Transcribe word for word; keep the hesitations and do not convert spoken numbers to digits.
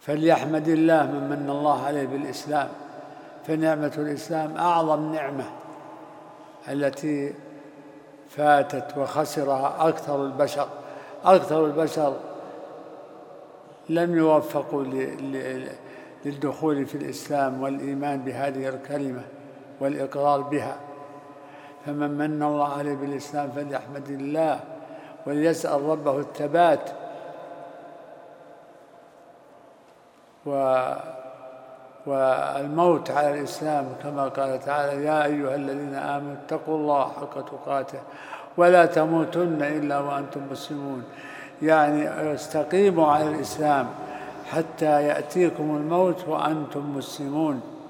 فليحمد الله من من الله عليه بالإسلام، فنعمة الإسلام أعظم نعمة التي فاتت وخسرها أكثر البشر. أكثر البشر لم يوفقوا للدخول في الإسلام والإيمان بهذه الكلمة والإقرار بها. فمن من الله عليه بالإسلام فليحمد الله وليسأل ربه الثبات. و والموت على الإسلام كما قال تعالى: يا أيها الذين آمنوا اتقوا الله حق تقاته ولا تموتن إلا وأنتم مسلمون. يعني استقيموا على الإسلام حتى يأتيكم الموت وأنتم مسلمون.